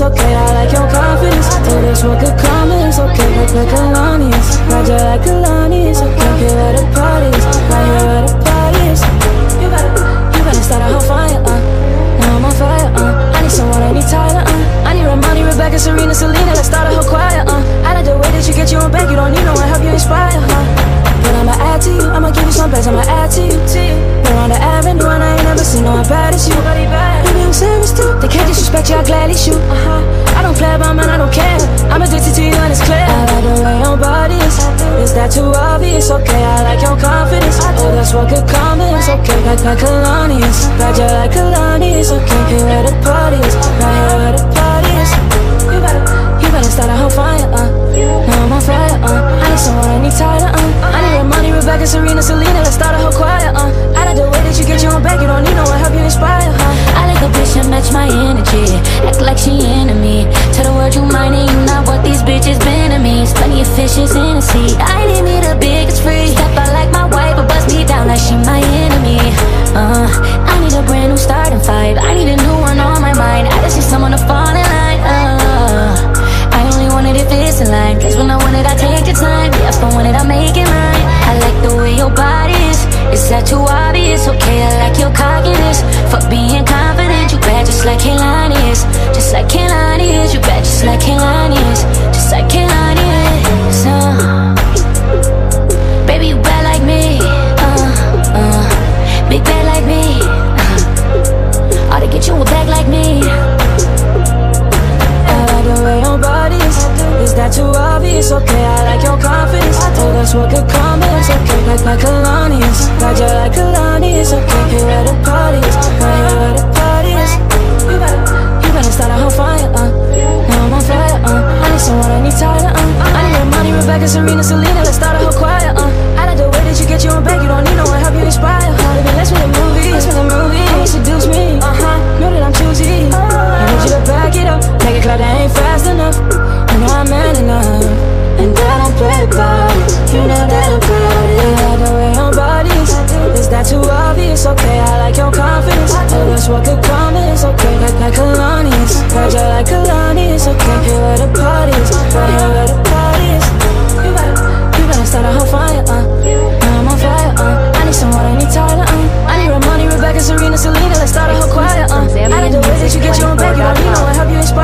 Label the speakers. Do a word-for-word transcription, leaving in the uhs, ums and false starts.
Speaker 1: okay. I like your confidence. Oh, that's what good karma is, okay. Like like Kalani's, Roger like Kalani's, okay. Here where the parties, right here where the parties. You better, you better start a whole fire, uh. Now I'm on fire, uh. I need someone, I need Tyler, uh. I need Ramani, Rebecca, Serena, Selena. Let's start a whole choir, uh. I like the way that you get you on back. You don't need no one, help you inspire, huh? But I'ma add to you, I'ma give you some best, I'ma add to you. We're on the avenue and I ain't never seen no one bad as you. Baby, I'm serious too. They can't disrespect you, I gladly shoot. Uh-huh. I don't play about man, I don't care. I'm addicted to you and it's clear. I like the way your body is. Is that too obvious? Okay, I like your confidence. Oh, that's what good karma is. Okay, like like Kalani's, Roger like Kalani's. Okay, here where the party is, right here where the party is. You better, you better start a whole fire, uh. Now I'm on fire, uh. I need someone, I need Tyler, uh. I need Ramani, Rebecca, Serena, Selena. Let's start a whole choir, uh. I like the way that you get you on back. You don't need no one, help you inspire, huh?
Speaker 2: I like a bitch that match my energy. Act like she into me. Tell the world you mine and you not what these bitches been to me. Plenty of fishes in the sea. I need me the biggest free. Step out like my wife, but bust me down like she my enemy. Uh, I need a brand new starting five. I need a new one on my mind. I just need someone to fall in line. Uh, I only want it if it's in line. Cause when I want it, I take the time. Yeah, if I want it, I make it mine. I like the way your body is. Is that too obvious? Okay, I like your cockiness. Fuck being confident. You bad just like Kehlani is. Just like Kehlani is. You bad just like Kehlani is. Just like Kehlani is. Uh, baby, you bad like me. Uh, uh, big bad like me. Uh, ought to get you a bag like me.
Speaker 1: I like the way your body is. Is that too obvious? Okay, I like your confidence. Oh, that's what good karma is. Okay, like like Kalani's, Roger like Kalani's. Okay, here where the party is, right here where the party is. You better, you better start a whole fire, uh. Now I'm on fire, uh. I need someone, I need Tyler, uh. I need Ramani, Rebecca, Serena, Selena. Let's start a whole choir, uh. I like the way that you get you on back. You don't need no one, help you inspire. Harder than let's make a movie, let's make a movie. You seduce me, uh-huh. Know that I'm choosy. I need you to back it up, make it clear that I ain't fast enough. I know I'm man enough, and that I'm play about it. You know that I'm proud of it. I like the way your body is. Is that too obvious? Okay, I like your confidence. Oh, that's what good karma is. Okay, like like Kalani's, Roger like Kalani's. Okay, here where the party is, right here where the party is. You better, you better start a whole fire, uh. Now I'm on fire, uh. I need someone, I need Tyler, uh. I need Ramani, Rebecca, Serena, Selena. Let's start a whole choir, uh. I like the way that you get you on back. You don't need no one, help you inspire.